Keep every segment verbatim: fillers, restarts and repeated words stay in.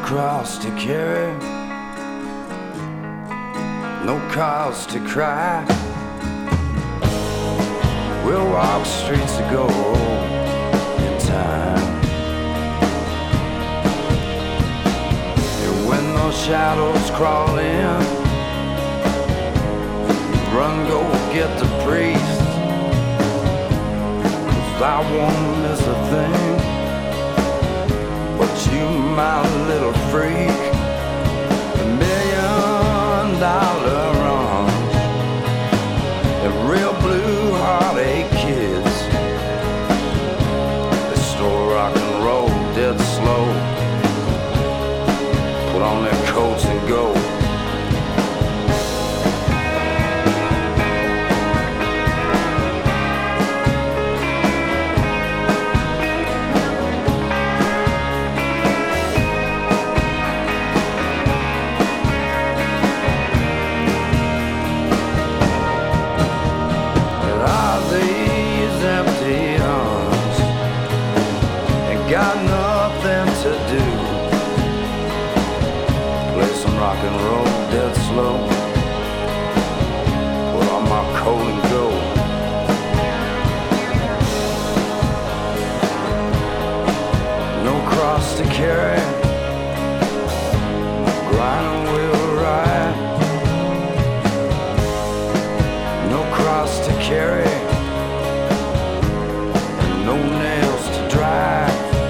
cross to carry, no cause to cry. We'll walk streets of gold in time. And when those shadows crawl in, run, go get the priest, 'cause I won't miss a thing. But you, my little freak, a million dollar runs, the real blue heartache kids, they store rock and roll dead slow, put on their coats and go. Got nothing to do. Play some rock and roll dead slow, put on my coat and go. No cross to carry, grind wheel ride. No cross to carry, no nails to drive.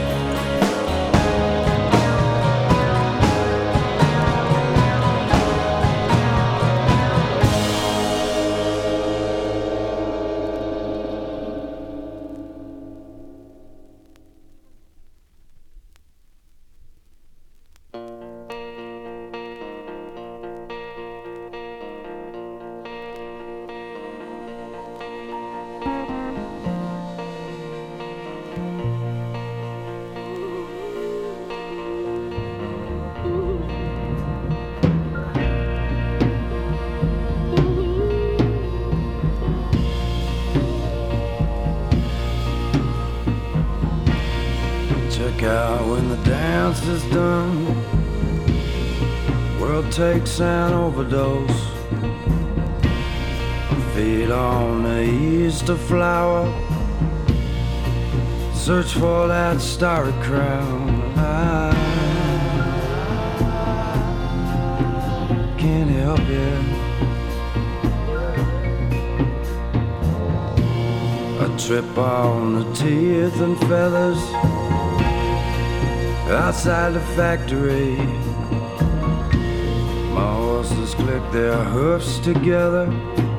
Out when the dance is done, world takes an overdose. Feed on the Easter flower, search for that starry crown. I can't help it, I trip on the teeth and feathers outside the factory. My horses click their hoofs together,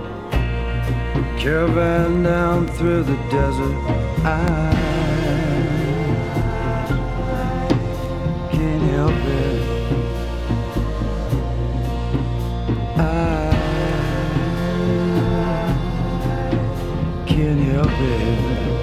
caravan down through the desert. I can't help it, I can't help it.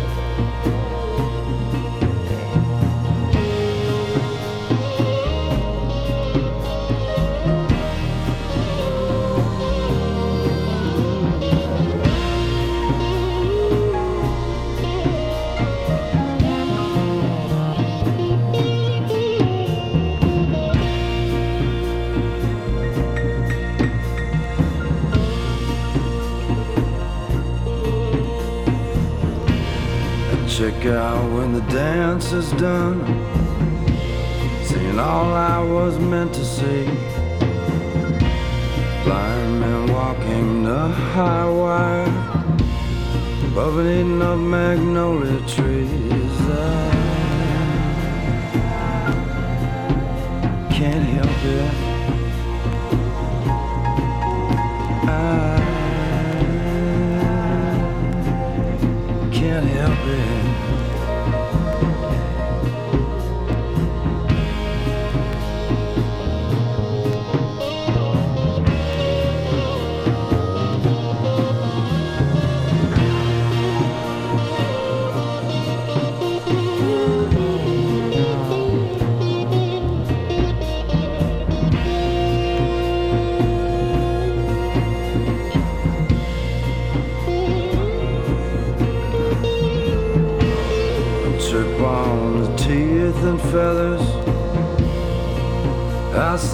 Check out when the dance is done, seeing all I was meant to see. Blind men walking the high wire, above and eating up magnolia trees. I can't help it, I can't help it.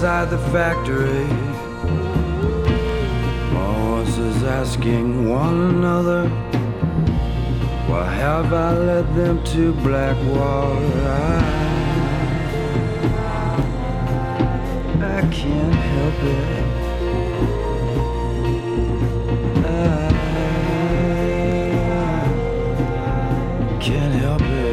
inside the factory. My horses asking one another, why have I led them to Blackwater? I, I can't help it. Can't help it.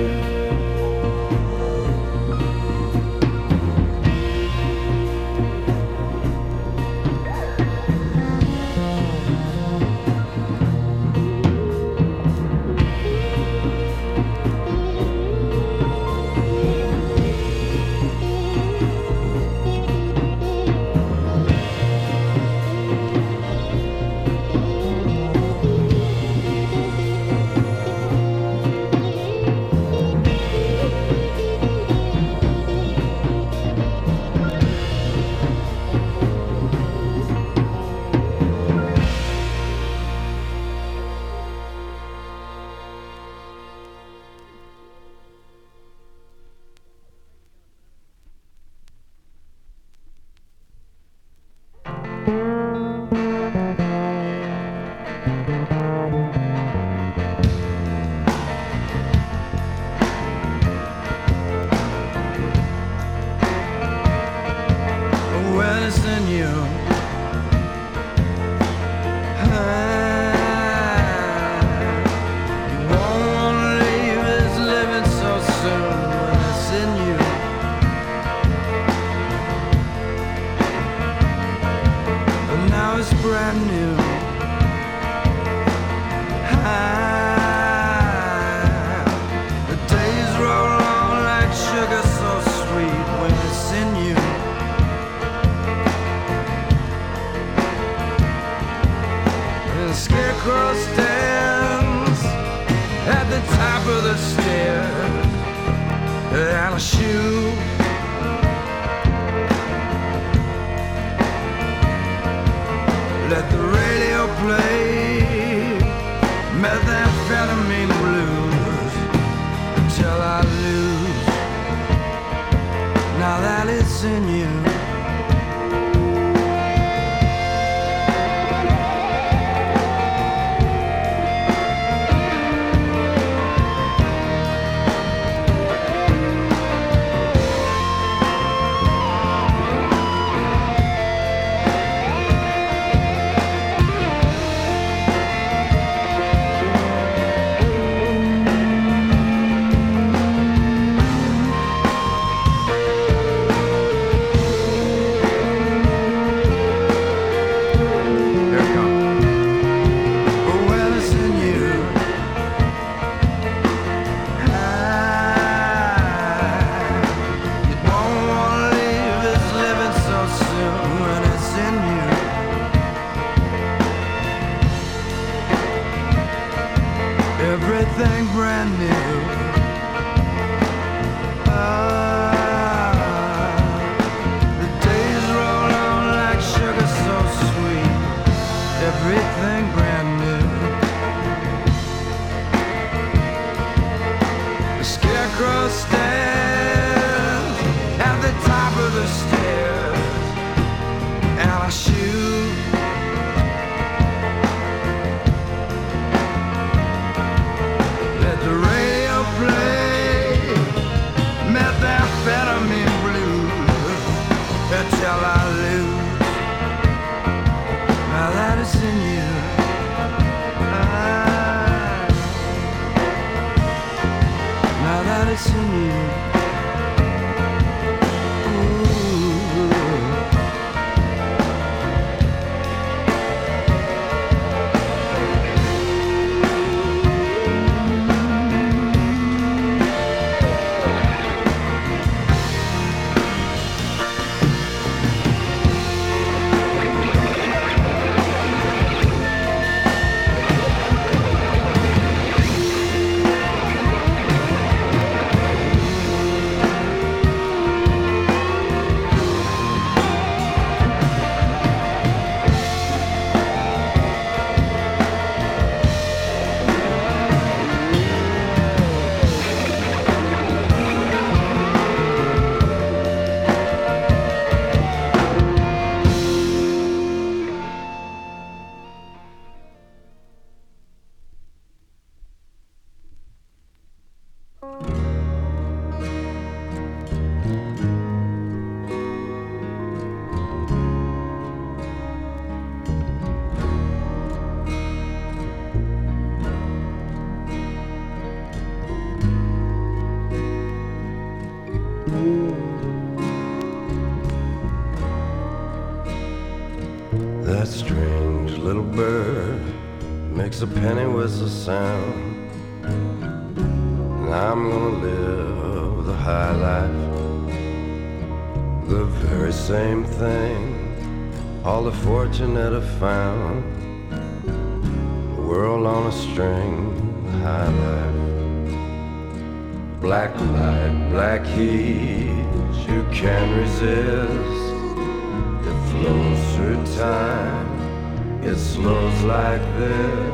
That strange little bird makes a penny whistle sound. And I'm gonna live the high life, the very same thing all the fortunate have found. The world on a string, the high life. Black light, black heat, you can't resist. It flows through time, it slows like this.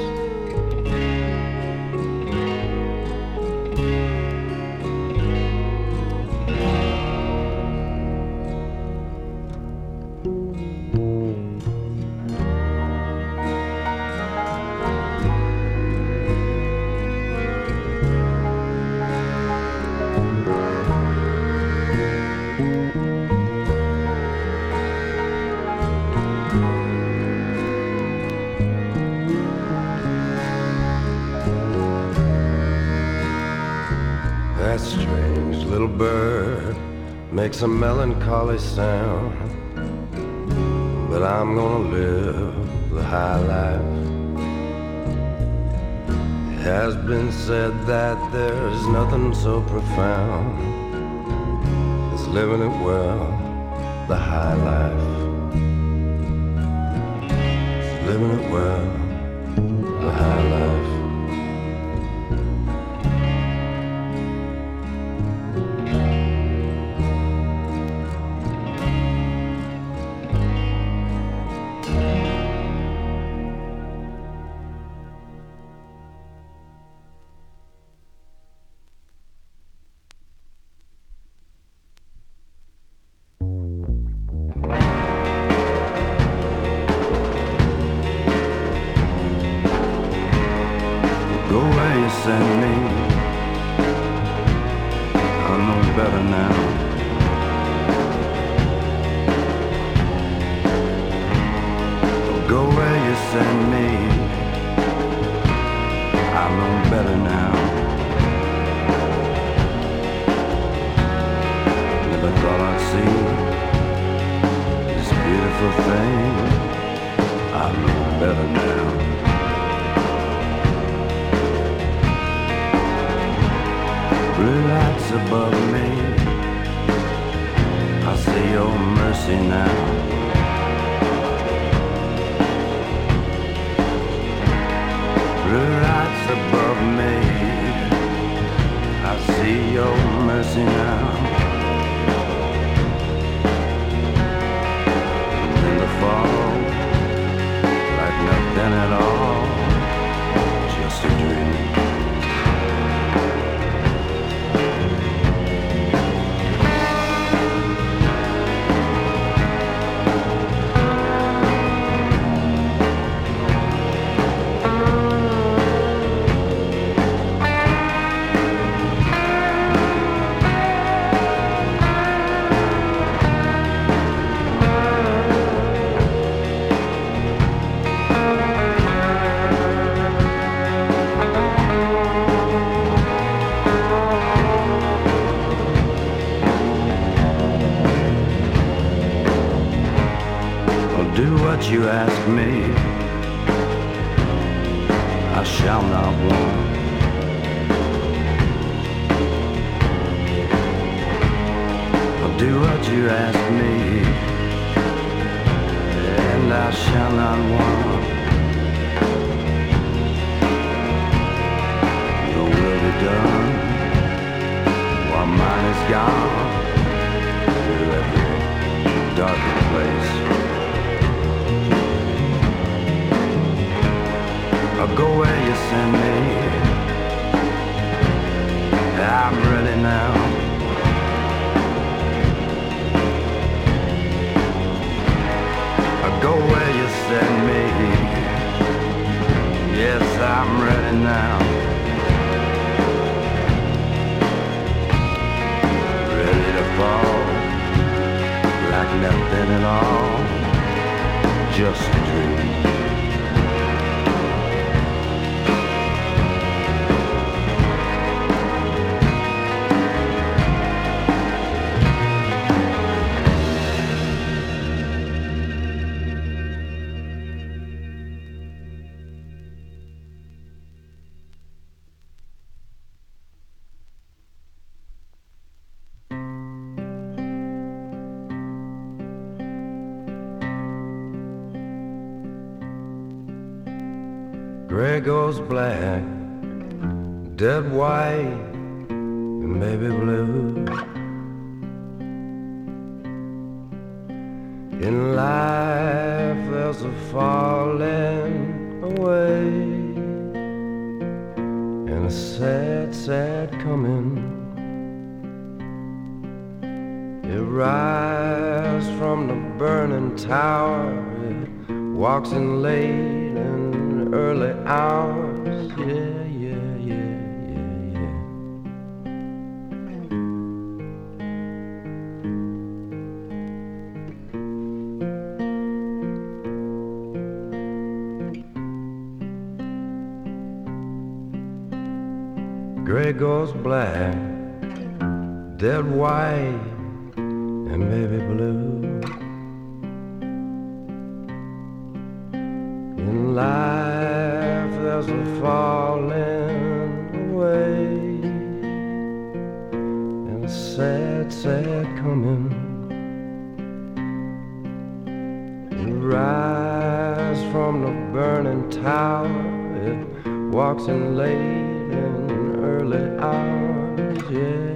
That strange little bird makes a melancholy sound. But I'm gonna live the high life. It has been said that there's nothing so profound as living it well, the high life. Living it well, the high life. Go where you send me, I know better now. Go where you send me, I know better now. Never thought I'd see this beautiful thing, I know better now. Blue lights above me, I see your mercy now. Blue lights above me, I see your mercy now. And in the fall, like nothing at all, just a dream. Do what you ask me, I shall not want. I'll do what you ask me, and I shall not want. Your will be done while mine is gone through every darker place. I'll go where you send me, I'm ready now. I'll go where you send me, yes, I'm ready now. Ready to fall, like nothing at all, just a dream. Gray goes black, dead white, and baby blue. In life there's a falling away and a sad, sad coming. It rises from the burning tower, it walks in late and early hours. Yeah, yeah, yeah, yeah, yeah. Gray goes black, dead white, and baby blue. In life there's a falling away and a sad, sad coming. It rises from the burning tower, it walks in late and early hours, yeah.